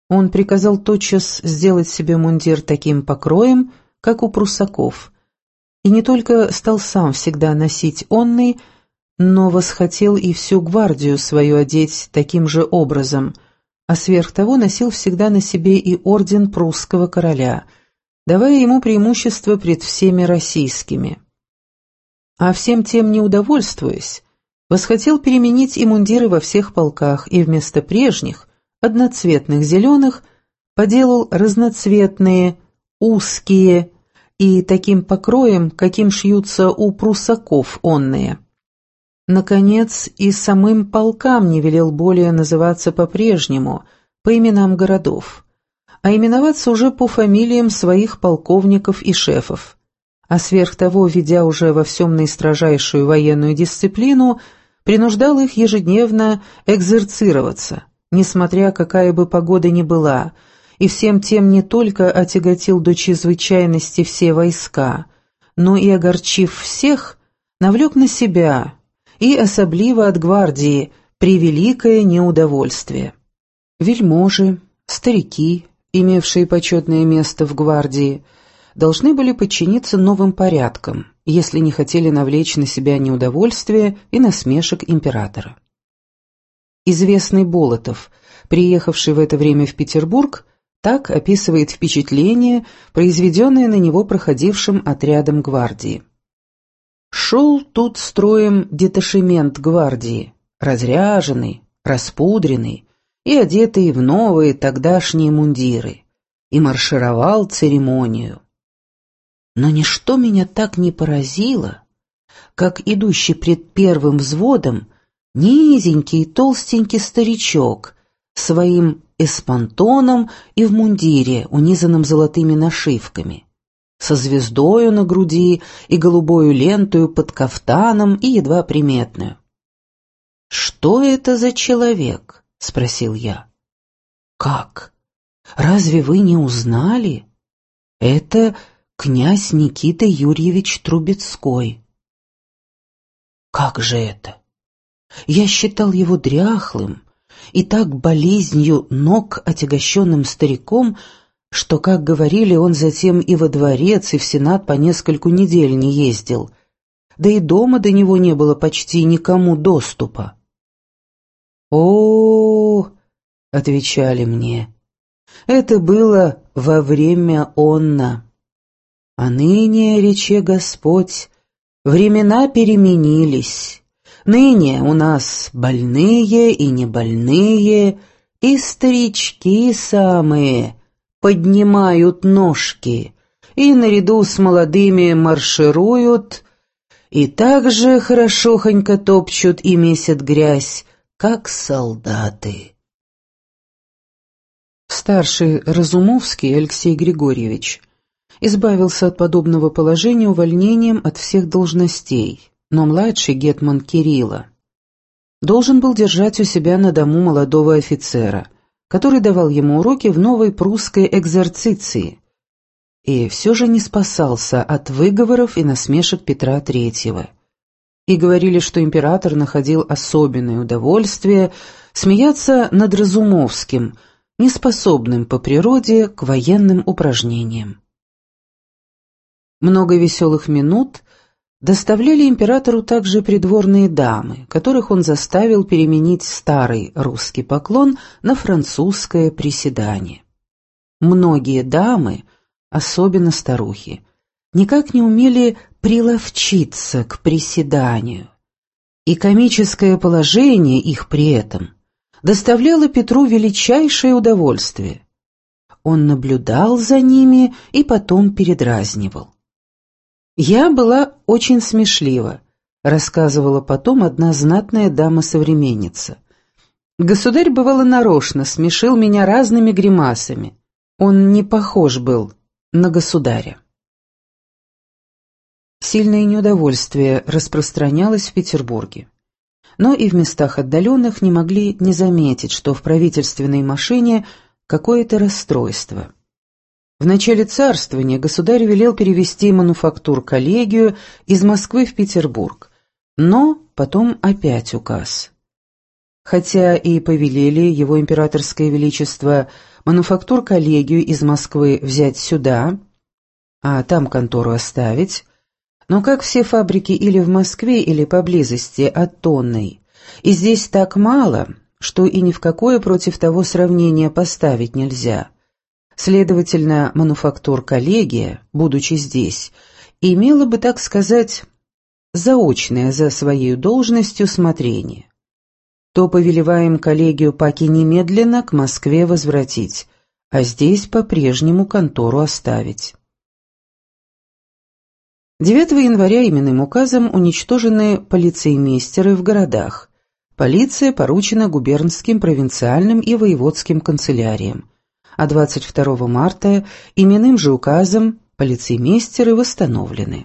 Он приказал тотчас сделать себе мундир таким покроем, как у прусаков, и не только стал сам всегда носить онный, но восхотел и всю гвардию свою одеть таким же образом, а сверх того носил всегда на себе и орден прусского короля, давая ему преимущество пред всеми российскими. А всем тем не удовольствуясь, восхотел переменить и мундиры во всех полках, и вместо прежних, одноцветных зеленых, поделал разноцветные, узкие и таким покроем, каким шьются у прусаков онные. Наконец, и самым полкам не велел более называться по-прежнему, по именам городов, а именоваться уже по фамилиям своих полковников и шефов. А сверх того, введя уже во всем наистрожайшую военную дисциплину, принуждал их ежедневно экзерцироваться, несмотря какая бы погода ни была, и всем тем не только отяготил до чрезвычайности все войска, но и, огорчив всех, навлек на себя, и особливо от гвардии, превеликое неудовольствие. Вельможи, старики, имевшие почетное место в гвардии, должны были подчиниться новым порядкам, если не хотели навлечь на себя неудовольствие и насмешек императора. Известный Болотов, приехавший в это время в Петербург, так описывает впечатление, произведенное на него проходившим отрядом гвардии. «Шел тут строем деташемент гвардии, разряженный, распудренный и одетый в новые тогдашние мундиры, и маршировал церемонию. Но ничто меня так не поразило, как идущий пред первым взводом низенький толстенький старичок своим эспантоном и в мундире, унизанном золотыми нашивками, со звездою на груди и голубою лентою под кафтаном и едва приметную. «Что это за человек?» — спросил я. «Как? Разве вы не узнали? Это князь Никита Юрьевич Трубецкой». «Как же это? Я считал его дряхлым и так болезнью ног отягощенным стариком, что, как говорили, он затем и во дворец, и в сенат по нескольку недель не ездил, да и дома до него не было почти никому доступа». «О-о-о!» — отвечали мне, — «это было во время онна. А ныне, рече Господь, времена переменились. Ныне у нас больные и небольные, и старички самые поднимают ножки, и наряду с молодыми маршируют, и так же хорошохонько топчут и месят грязь, как солдаты». Старший Разумовский Алексей Григорьевич избавился от подобного положения увольнением от всех должностей, но младший гетман Кирилла должен был держать у себя на дому молодого офицера, который давал ему уроки в новой прусской экзерциции, и все же не спасался от выговоров и насмешек Петра Третьего. И говорили, что император находил особенное удовольствие смеяться над Разумовским, неспособным по природе к военным упражнениям. Много веселых минут доставляли императору также придворные дамы, которых он заставил переменить старый русский поклон на французское приседание. Многие дамы, особенно старухи, никак не умели приловчиться к приседанию, и комическое положение их при этом доставляло Петру величайшее удовольствие. Он наблюдал за ними и потом передразнивал. «Я была очень смешлива», — рассказывала потом одна знатная дама-современница. «Государь, бывало, нарочно смешил меня разными гримасами. Он не похож был на государя». Сильное неудовольствие распространялось в Петербурге. Но и в местах отдаленных не могли не заметить, что в правительственной машине какое-то расстройство. В начале царствования государь велел перевести мануфактур-коллегию из Москвы в Петербург, но потом опять указ. хотя и повелели его императорское величество мануфактур-коллегию из Москвы взять сюда, а там контору оставить, но как все фабрики или в Москве, или поблизости от Тонной, и здесь так мало, что и ни в какое против того сравнения поставить нельзя. Следовательно, мануфактур-коллегия, будучи здесь, имела бы, так сказать, заочное за своей должностью смотрение. То повелеваем коллегию паки немедленно к Москве возвратить, а здесь по-прежнему контору оставить. 9 января именным указом уничтожены полицеймейстеры в городах. Полиция поручена губернским, провинциальным и воеводским канцеляриям. А 22 марта именным же указом полицеймейстеры восстановлены.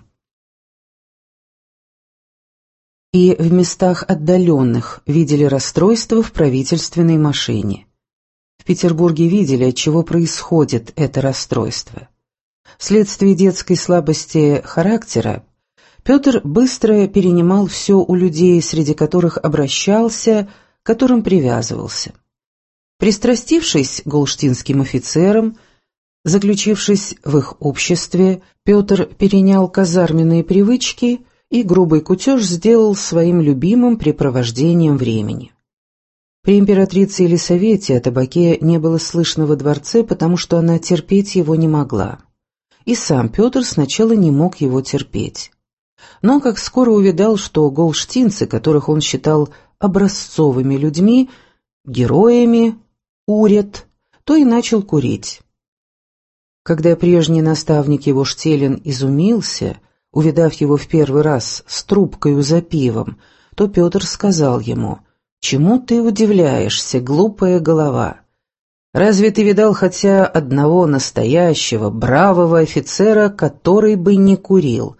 И в местах отдаленных видели расстройство в правительственной машине. В Петербурге видели, от чего происходит это расстройство. Вследствие детской слабости характера Петр быстро перенимал все у людей, среди которых обращался, к которым привязывался. Пристрастившись к голштинским офицерам, заключившись в их обществе, Петр перенял казарменные привычки и грубый кутеж сделал своим любимым препровождением времени. При императрице Елисавете о табаке не было слышно во дворце, потому что она терпеть его не могла. И сам Петр сначала не мог его терпеть. Но как скоро увидал, что голштинцы, которых он считал образцовыми людьми, героями, курят, то и начал курить. Когда прежний наставник его Штелин изумился, увидав его в первый раз с трубкою за пивом, то Петр сказал ему: «Чему ты удивляешься, глупая голова? Разве ты видал хотя одного настоящего, бравого офицера, который бы не курил?»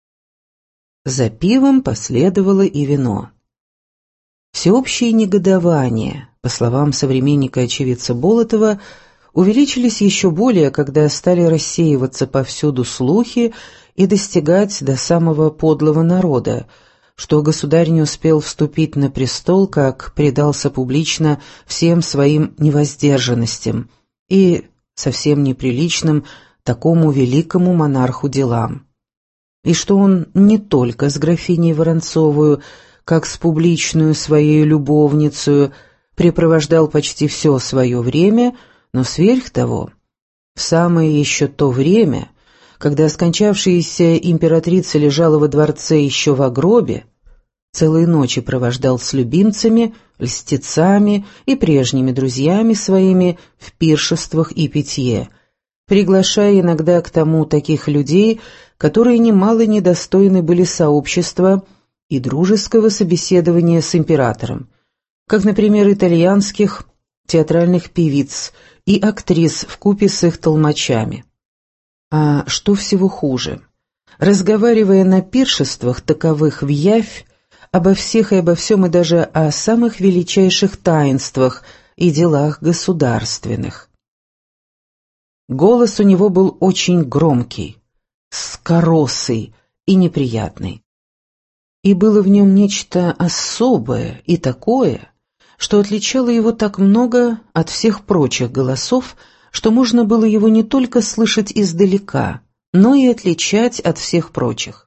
За пивом последовало и вино. Всеобщее негодование, по словам современника-очевидца Болотова, увеличились еще более, когда стали рассеиваться повсюду слухи и достигать до самого подлого народа, что государь не успел вступить на престол, как предался публично всем своим невоздержанностям и совсем неприличным такому великому монарху делам, и что он не только с графиней Воронцовую, как с публичную своей любовницею, препровождал почти все свое время, но сверх того, в самое еще то время, когда скончавшаяся императрица лежала во дворце еще в гробе, целые ночи провождал с любимцами, льстецами и прежними друзьями своими в пиршествах и питье, приглашая иногда к тому таких людей, которые немало недостойны были сообщества и дружеского собеседования с императором, как, например, итальянских театральных певиц и актрис вкупе с их толмачами. А что всего хуже, разговаривая на пиршествах таковых в явь, обо всех и обо всем, и даже о самых величайших таинствах и делах государственных. Голос у него был очень громкий, скоросый и неприятный. И было в нем нечто особое и такое, что отличало его так много от всех прочих голосов, что можно было его не только слышать издалека, но и отличать от всех прочих.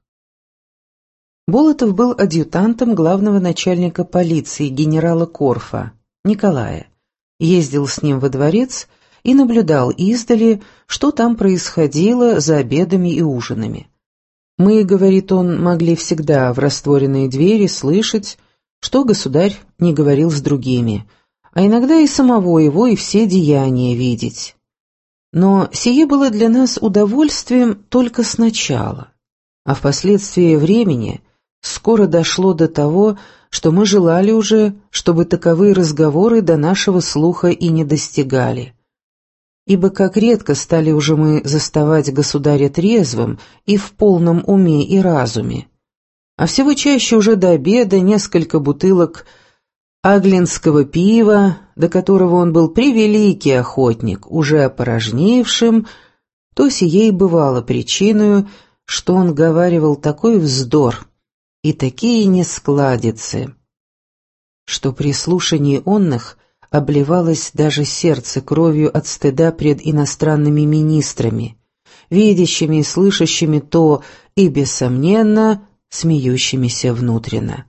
Болотов был адъютантом главного начальника полиции генерала Корфа, Николая, ездил с ним во дворец и наблюдал издали, что там происходило за обедами и ужинами. Мы, говорит он, могли всегда в растворенные двери слышать, что государь не говорил с другими, а иногда и самого его и все деяния видеть. Но сие было для нас удовольствием только сначала, а впоследствии времени скоро дошло до того, что мы желали уже, чтобы таковые разговоры до нашего слуха и не достигали. Ибо как редко стали уже мы заставать государя трезвым и в полном уме и разуме, а всего чаще уже до обеда несколько бутылок аглинского пива, до которого он был превеликий охотник, уже опорожнившим, то сие и бывало причиною, что он говаривал такой вздор и такие нескладицы, что при слушании онных обливалось даже сердце кровью от стыда пред иностранными министрами, видящими и слышащими то и, бессомненно, смеющимися внутренно.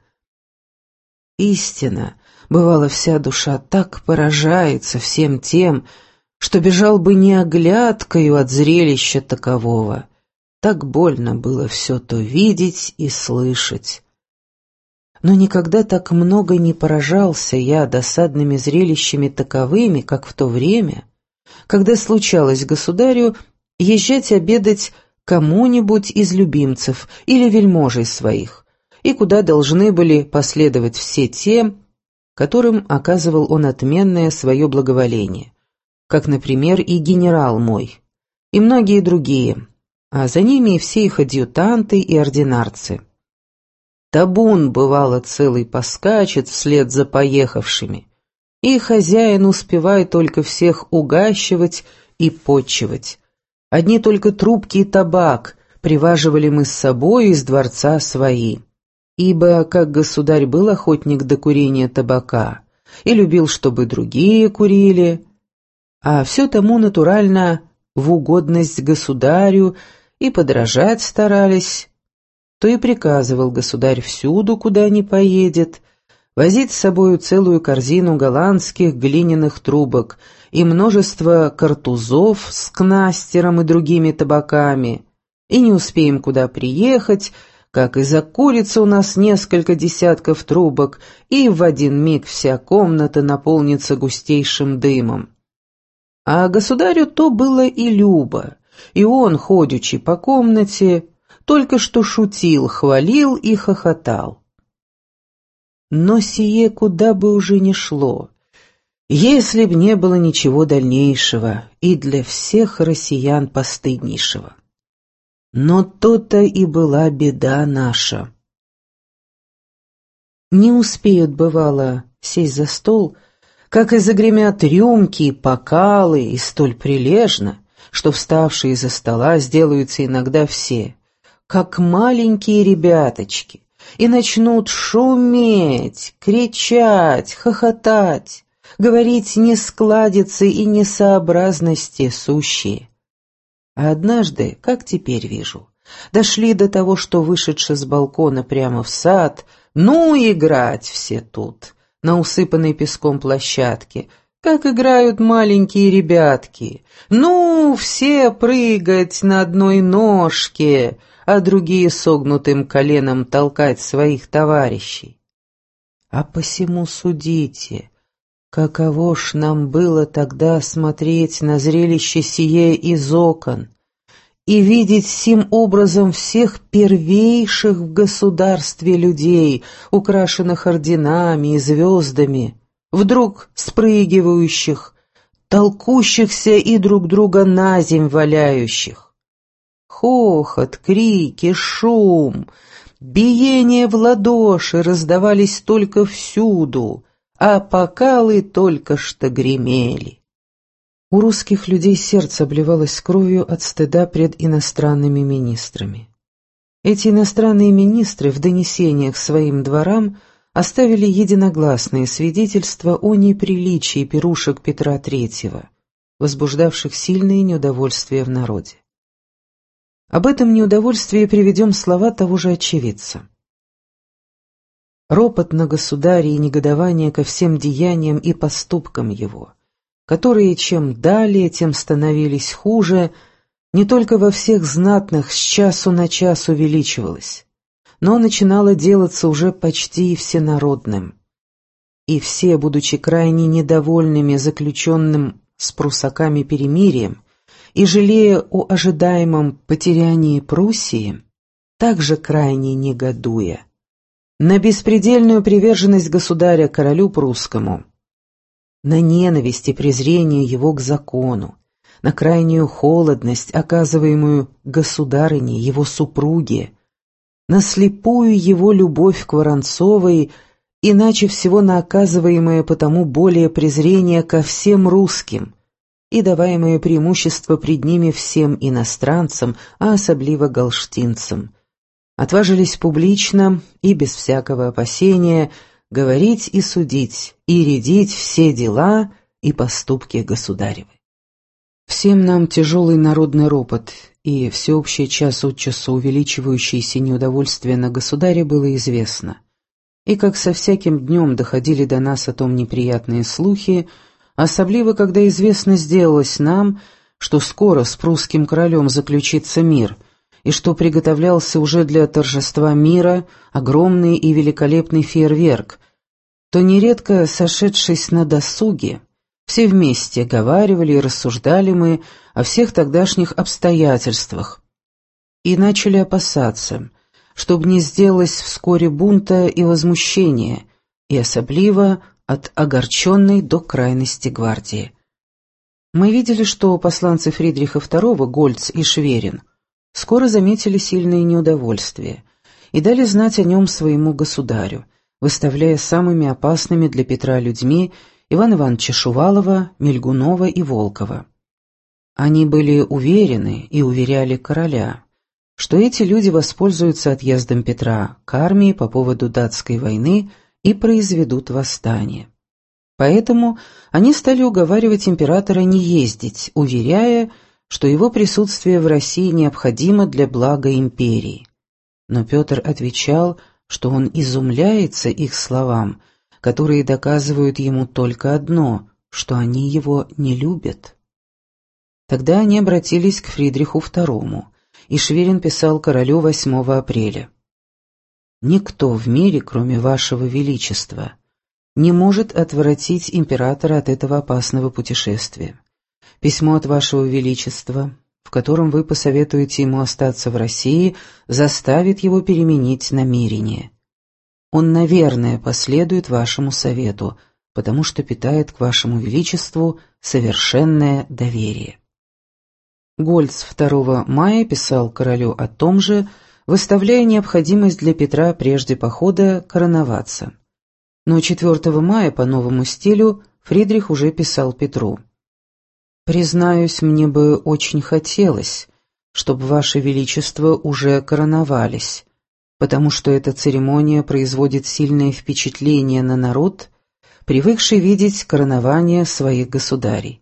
Истина, бывало, вся душа так поражается всем тем, что бежал бы не оглядкою от зрелища такового. Так больно было все то видеть и слышать. Но никогда так много не поражался я досадными зрелищами таковыми, как в то время, когда случалось государю езжать обедать кому-нибудь из любимцев или вельможей своих, и куда должны были последовать все те, которым оказывал он отменное свое благоволение, как, например, и генерал мой, и многие другие, а за ними и все их адъютанты и ординарцы. Табун, бывало, целый поскачет вслед за поехавшими, и хозяин успевает только всех угощивать и почивать. Одни только трубки и табак приваживали мы с собой из дворца свои, ибо, как государь был охотник до курения табака и любил, чтобы другие курили, а все тому натурально в угодность государю и подражать старались, то и приказывал государь всюду, куда ни поедет, возить с собою целую корзину голландских глиняных трубок и множество картузов с кнастером и другими табаками, и не успеем куда приехать, как и закурится у нас несколько десятков трубок, и в один миг вся комната наполнится густейшим дымом. А государю то было и любо, и он, ходячи по комнате, только что шутил, хвалил и хохотал. Но сие куда бы уже ни шло, если б не было ничего дальнейшего и для всех россиян постыднейшего. Но то-то и была беда наша. Не успеют, бывало, сесть за стол, как и загремят рюмки, бокалы, и столь прилежно, что вставшие из-за стола сделаются иногда все, как маленькие ребяточки, и начнут шуметь, кричать, хохотать, говорить нескладицы и несообразности сущие. А однажды, как теперь вижу, дошли до того, что, вышедши с балкона прямо в сад, ну, играть все тут, на усыпанной песком площадке, как играют маленькие ребятки, ну, все прыгать на одной ножке, а другие согнутым коленом толкать своих товарищей. А посему судите, каково ж нам было тогда смотреть на зрелище сие из окон и видеть сим образом всех первейших в государстве людей, украшенных орденами и звездами, вдруг спрыгивающих, толкущихся и друг друга на земь валяющих. Хохот, крики, шум, биение в ладоши раздавались только всюду, а бокалы только что гремели. У русских людей сердце обливалось кровью от стыда пред иностранными министрами. Эти иностранные министры в донесениях своим дворам оставили единогласные свидетельства о неприличии пирушек Петра III, возбуждавших сильное неудовольствие в народе. Об этом неудовольствии приведем слова того же очевидца. Ропот на государя и негодование ко всем деяниям и поступкам его, которые чем далее, тем становились хуже, не только во всех знатных с часу на час увеличивалось, но начинало делаться уже почти всенародным. И все, будучи крайне недовольными заключенным с прусаками перемирием, и, жалея о ожидаемом потерянии Пруссии, также крайне негодуя на беспредельную приверженность государя королю прусскому, на ненависть и презрение его к закону, на крайнюю холодность, оказываемую государыне, его супруге, на слепую его любовь к Воронцовой, иначе всего на оказываемое потому более презрение ко всем русским, и даваемое преимущество пред ними всем иностранцам, а особливо галштинцам, отважились публично и без всякого опасения говорить и судить, и рядить все дела и поступки государевы. Всем нам тяжелый народный ропот и всеобщее час от часу увеличивающееся неудовольствие на государе было известно. И как со всяким днем доходили до нас о том неприятные слухи, особливо когда известно сделалось нам, что скоро с прусским королем заключится мир, и что приготовлялся уже для торжества мира огромный и великолепный фейерверк, то нередко, сошедшись на досуге, все вместе говаривали и рассуждали мы о всех тогдашних обстоятельствах и начали опасаться, чтобы не сделалось вскоре бунта и возмущения, и особливо от огорченной до крайности гвардии. Мы видели, что посланцы Фридриха II, Гольц и Шверин, скоро заметили сильное неудовольствие и дали знать о нем своему государю, выставляя самыми опасными для Петра людьми Ивана Ивановича Шувалова, Мильгунова и Волкова. Они были уверены и уверяли короля, что эти люди воспользуются отъездом Петра к армии по поводу датской войны и произведут восстание. Поэтому они стали уговаривать императора не ездить, уверяя, что его присутствие в России необходимо для блага империи. Но Петр отвечал, что он изумляется их словам, которые доказывают ему только одно, что они его не любят. Тогда они обратились к Фридриху II, и Шверин писал королю 8 апреля. «Никто в мире, кроме вашего величества, не может отвратить императора от этого опасного путешествия. Письмо от вашего величества, в котором вы посоветуете ему остаться в России, заставит его переменить намерение. Он, наверное, последует вашему совету, потому что питает к вашему величеству совершенное доверие». Гольц 2 мая писал королю о том же, выставляя необходимость для Петра прежде похода короноваться. Но 4 мая по новому стилю Фридрих уже писал Петру: «Признаюсь, мне бы очень хотелось, чтобы ваше величество уже короновались, потому что эта церемония производит сильное впечатление на народ, привыкший видеть коронование своих государей.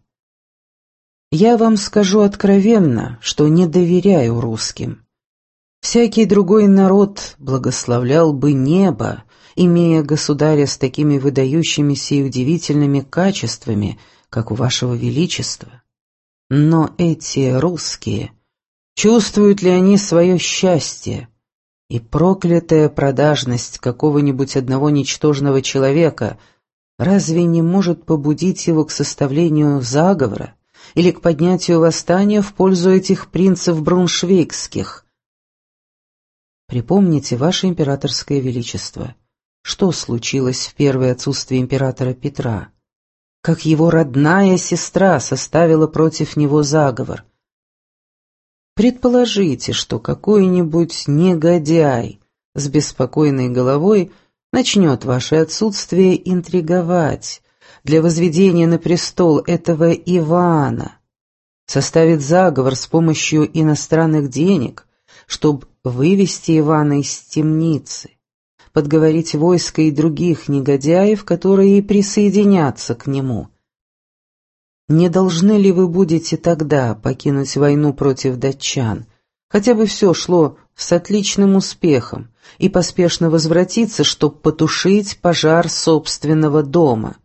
Я вам скажу откровенно, что не доверяю русским. Всякий другой народ благословлял бы небо, имея государя с такими выдающимися и удивительными качествами, как у вашего величества. Но эти русские, чувствуют ли они свое счастье? И проклятая продажность какого-нибудь одного ничтожного человека разве не может побудить его к составлению заговора или к поднятию восстания в пользу этих принцев брауншвейгских? Припомните, ваше императорское величество, что случилось в первое отсутствие императора Петра, как его родная сестра составила против него заговор. Предположите, что какой-нибудь негодяй с беспокойной головой начнет ваше отсутствие интриговать для возведения на престол этого Ивана, составит заговор с помощью иностранных денег, чтобы вывести Ивана из темницы, подговорить войско и других негодяев, которые и присоединятся к нему. Не должны ли вы будете тогда покинуть войну против датчан, хотя бы все шло с отличным успехом, и поспешно возвратиться, чтобы потушить пожар собственного дома?